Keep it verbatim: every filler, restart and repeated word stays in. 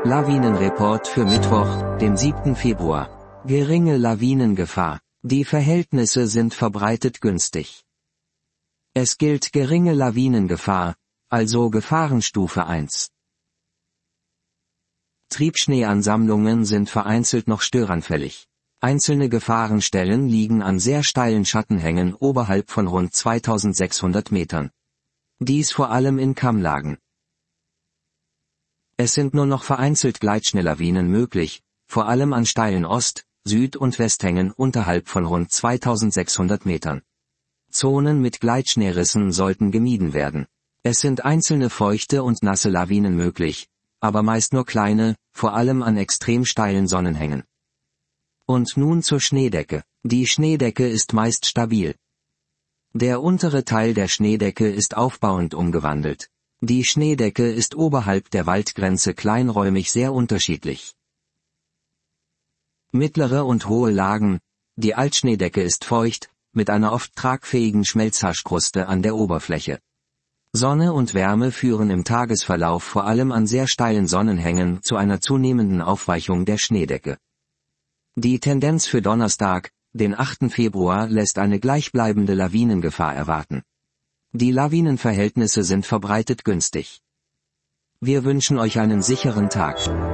Lawinenreport für Mittwoch, den siebten Februar. Geringe Lawinengefahr. Die Verhältnisse sind verbreitet günstig. Es gilt geringe Lawinengefahr, also Gefahrenstufe eins. Triebschneeansammlungen sind vereinzelt noch störanfällig. Einzelne Gefahrenstellen liegen an sehr steilen Schattenhängen oberhalb von rund zweitausendsechshundert Metern. Dies vor allem in Kammlagen. Es sind nur noch vereinzelt Gleitschneelawinen möglich, vor allem an steilen Ost-, Süd- und Westhängen unterhalb von rund zweitausendsechshundert Metern. Zonen mit Gleitschneerissen sollten gemieden werden. Es sind einzelne feuchte und nasse Lawinen möglich, aber meist nur kleine, vor allem an extrem steilen Sonnenhängen. Und nun zur Schneedecke. Die Schneedecke ist meist stabil. Der untere Teil der Schneedecke ist aufbauend umgewandelt. Die Schneedecke ist oberhalb der Waldgrenze kleinräumig sehr unterschiedlich. Mittlere und hohe Lagen. Die Altschneedecke ist feucht, mit einer oft tragfähigen Schmelzhaschkruste an der Oberfläche. Sonne und Wärme führen im Tagesverlauf vor allem an sehr steilen Sonnenhängen zu einer zunehmenden Aufweichung der Schneedecke. Die Tendenz für Donnerstag, den achten Februar, lässt eine gleichbleibende Lawinengefahr erwarten. Die Lawinenverhältnisse sind verbreitet günstig. Wir wünschen euch einen sicheren Tag.